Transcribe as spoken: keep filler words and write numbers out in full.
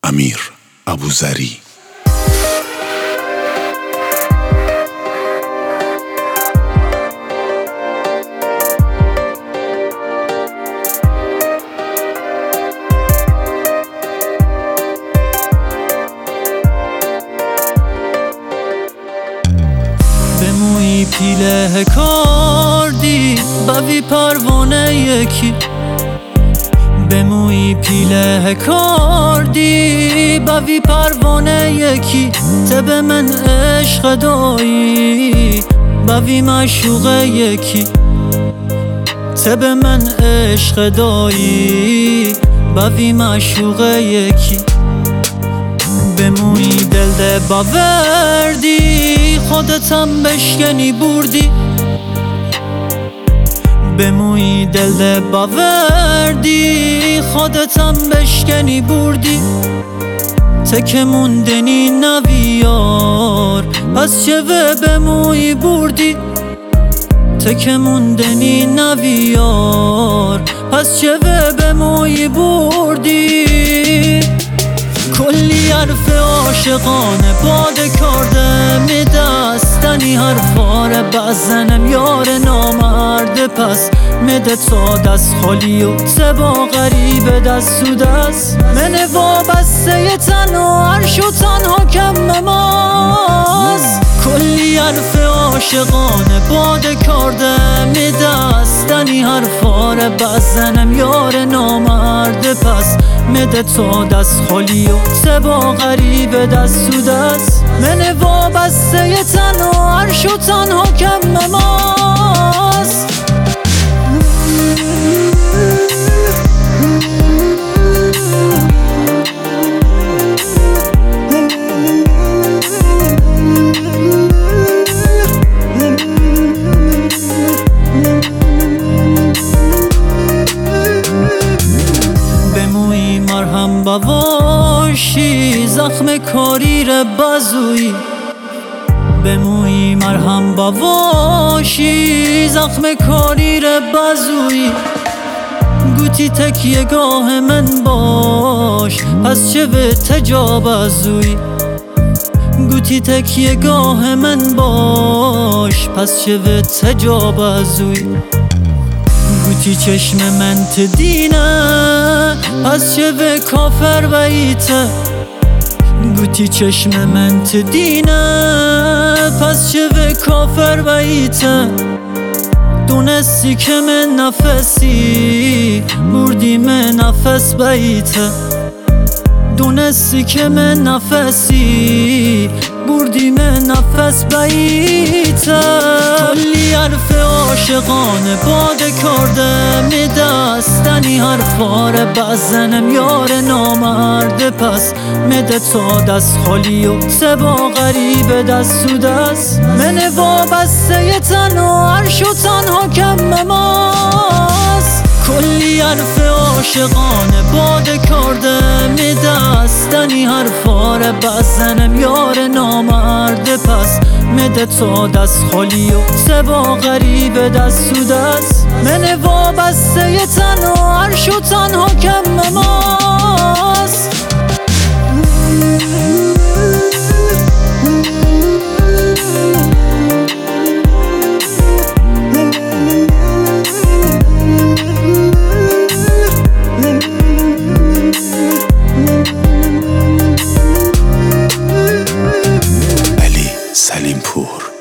امیر ابوذری. بموی پیله کردی بوی پروانه یکی بموی پیله کردی بوی پروانه یکی تب من عشق دایی بوی معشوق یکی تب من عشق دایی بوی معشوق یکی بموی دل ده باوردی خودتم بشکنی بردی بموی دل ده باوردی خودتم بشکنی بردی تکه موندنی نویار پس چه و بموی بردی تکه موندنی نویار پس چه و بموی بردی کلی حرف عاشقانه باده کرده می دستنی حرفاره بزنم یار نامرده پس میده تا دست خالی و سبا غریب دست و دست من وابسته ی تنها عرش و تنها کم ماست کلی حرف عاشقانه باده کرده می دستنی حرفاره بزنم یار نامرده پس میده تا دست خالی و سبا غریب دست و دست من وابسته ی تنها عرش و تنها کم ماست مرهم بواشی زخم کاری ر بازوی بموی مرهم بواشی زخم کاری ر بازوی گوتی تکیه گاه من باش پس چه به تجاوزوی گوتی تکیه گاه من باش پس چه به تجاوزوی گوتی چشم من تدینه پس چه به کافر بیته گوتی چشم من تدینه پس چه به کافر بیته دونستی که من نفسی بردی من نفس بیته دونستی که من نفسی بردی من نفس بیته کلی حرف عاشقانه باده کرده می دستنی حرفاره بزنم یار نامرده پس میده تا دست خالی و سبا غریب دست و دست من وابسته ی تنها عرش و تنها کم ماست کلی حرف عاشقانه باده کرده می دستنی حرفاره بزنم یار نامرده پس میده تا دست خالی و سبا غریب دست و دست من وابسته ی تنها عرش و تنها کم ماست سلیم پور.